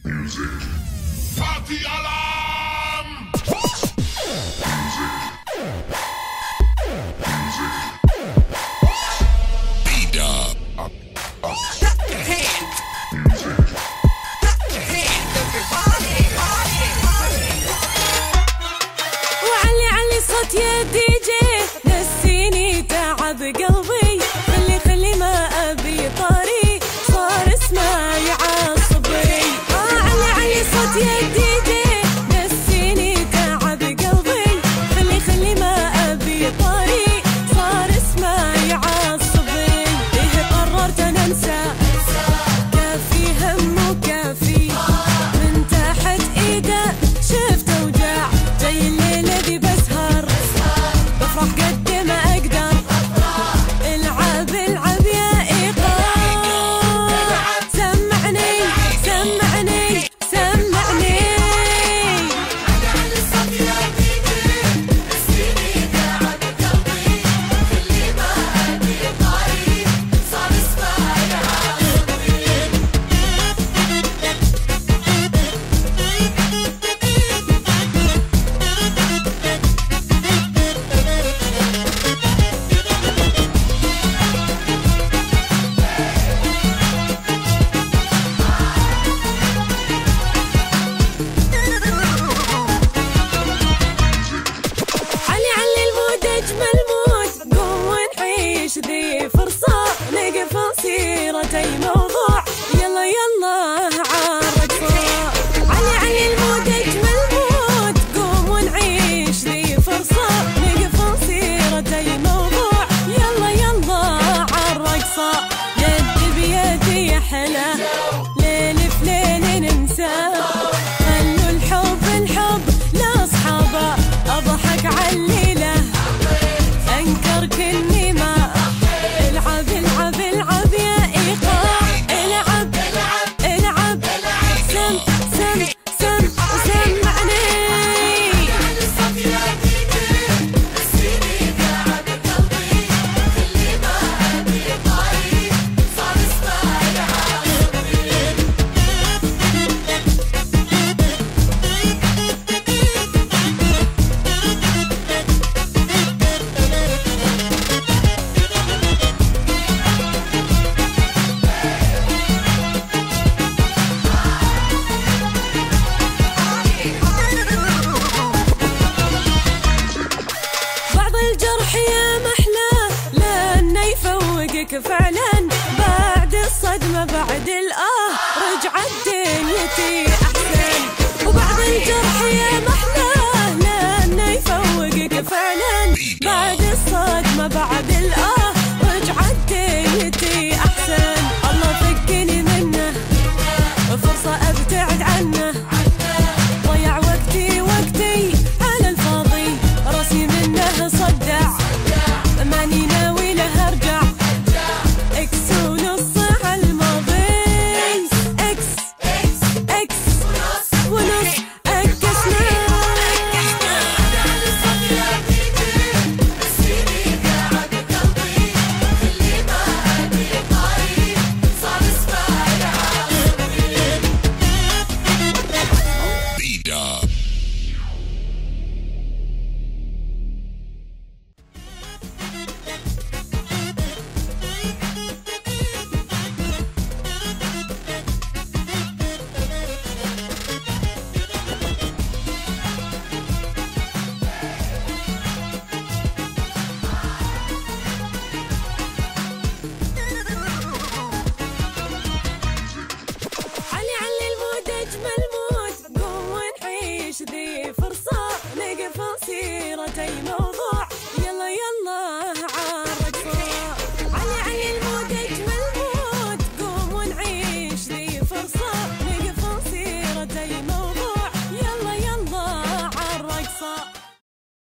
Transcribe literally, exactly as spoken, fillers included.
Party alarm! Beat up. Up, up. Clap your hands. Clap your hands, everybody. وعلي علي صوت يا دي جي، نسيني تعب قلبي، خلي خلي ما أبي طاري، صار اسمه يعصبني. آه علي علي صوت يا دي جي، نسيني تعب قلبي، خلي خلي ما أبي طاري، صار اسمه يعصبني. إيه قررت أنا أنسى، كافي هم وكافي، من تحت إيده شفت أوجاع، جاي الليلة ذي بسهر، بفرح قد ما أقدر، العب العب يا إيقاع، سمعني سمعني سمعني. علي علي المود أجمل مود، قوم ونعيش ذي فرصة، نقفل سيرة أي موضوع، يلا يلا عالرقصة. علي علي المود أجمل مود، قوم ونعيش ذي فرصة، نقفل سيرة أي موضوع، يلا يلا عالرقصة. يد بيدي يا حلا، ليل في ليل ننسى، خلوا الحب الحب لأصحابه، أضحك عالليلة أنكر كل ما، العب العب العب يا إيقاع، العب العب سم سم سم سمعني. بعض الجرح يا محلاه، لأنه يفوقك فعلا، بعد الصدمة بعد الآه رجعت دنيتي أحسن. وبعض الجرح يا محلاه، لأنه يفوقك فعلا، بعد الصدمة بعد الآه رجعت دنيتي أحسن. الله فكني منه، فرصة أبتعد عنه، ضيع وقتي وقتي على الفاضي، راسي منه صدع، ماني ناوي له ارجع، اكس ونص على الماضي، اكس اكس ونص اكسنا. Beat up. علي علي المود أجمل مود، قوم ونعيش ذي فرصة، نقفل سيرة أي موضوع.